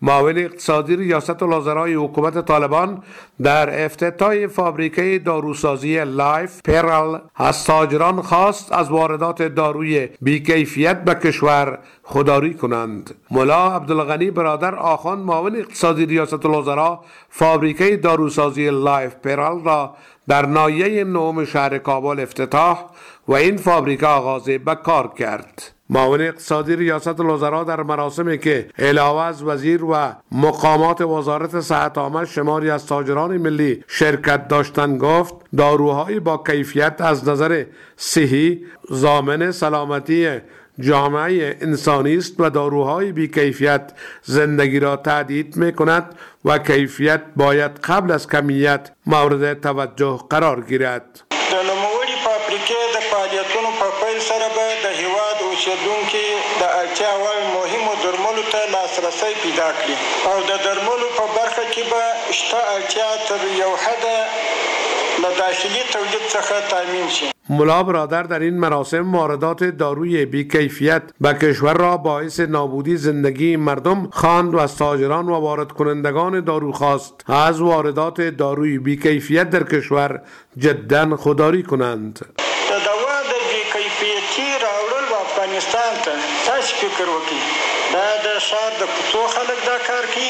معاون اقتصادی ریاست الوزرای حکومت طالبان در افتتاح فابریکه داروسازی لایف پرال از تاجران خواست از واردات داروی بیکیفیت به کشور خودداری کنند. ملا عبدالغنی برادر آخوند معاون اقتصادی ریاست الوزراء فابریکه داروسازی لایف پرال را در ناحیه نهم شهر کابل افتتاح و این فابریکه آغاز به کار کرد. معاون اقتصادی ریاست الوزراء در مراسمی که علاوه از وزیر و مقامات وزارت صحت عامه شماری از تاجران ملی شرکت داشتند گفت داروهای با کیفیت از نظر صحی ضامن سلامتی جامعه انسانی است و داروهای بی کیفیت زندگی را تهدید می کند و کیفیت باید قبل از کمیت مورد توجه قرار گیرد. فابریکې د فعالیتونو په پیل سره به د هیواد اوسیدونکي د اړتیا وړ مهمو درملو ته لاسرسی پیدا کړي او د درملو په برخه کې به شته اړتیا تر یو حده له داخلي تولید څخه تامین شي. ملا برادر در این مراسم واردات داروی بیکیفیت به کشور را باعث نابودی زندگی مردم خواند و از تاجران و وارد کنندگان دارو خواست از واردات داروی بیکیفیت در کشور جدا خودداری کنند. دوا د بیکیفیتي راوړل په افغانستان ته تاسو فکر وکړئ دا د ښار د کوڅو خلک دا کار کوي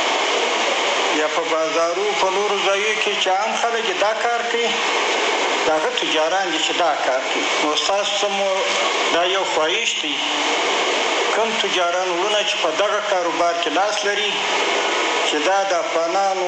یا په بازارو په نورو ځایو کې چې عام خلک دا کار کوي داغه تجاران دي چې دا کار کوي. نو ستاسو مو دا یو خواهش دی کوم تجاران ورونه چې په دغه کاروبار کې لاس لري چې دا د افغانانو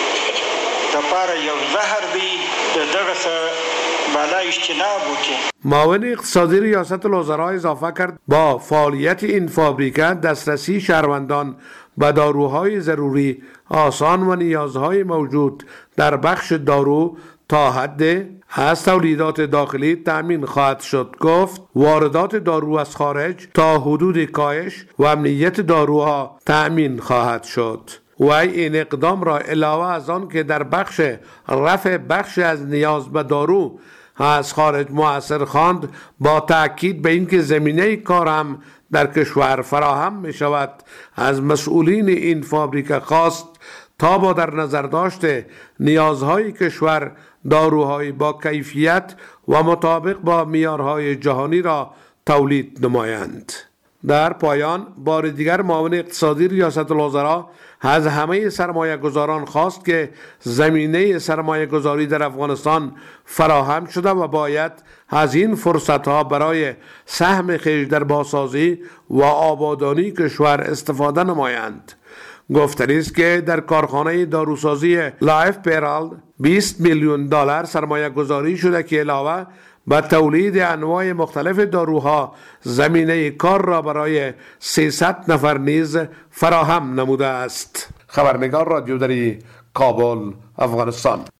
دپاره یو زهر دی د دغه څخه بالا اجتناب وکړي. معاون اقتصادی ریاست الوزراء اضافه کرد با فعالیت این فابریکه دسترسی شهروندان به داروهای ضروری آسان و نیازهای موجود در بخش دارو تا حد از تولیدات داخلی تأمین خواهد شد. گفت واردات دارو از خارج تا حدود کاهش و امنیت داروها تأمین خواهد شد. و این اقدام را علاوه از آن که در بخش رفع بخش از نیاز به دارو از خارج مؤثر خواند با تأکید به اینکه زمینه کار هم در کشور فراهم می شود از مسئولین این فابریکه خواست تا با در نظر داشته نیازهای کشور داروهای با کیفیت و مطابق با معیارهای جهانی را تولید نمایند. در پایان بار دیگر معاون اقتصادی ریاست الوزراء از همه سرمایه گذاران خواست که زمینه سرمایه گذاری در افغانستان فراهم شده و باید از این فرصت ها برای سهم خویش در بازسازی و آبادانی کشور استفاده نمایند. گفتنی است که در کارخانه داروسازی لایف پرال 20 میلیون دلار سرمایه گذاری شده که علاوه به تولید انواع مختلف داروها زمینه کار را برای 300 نفر نیز فراهم نموده است. خبرنگار رادیو دری کابل، افغانستان.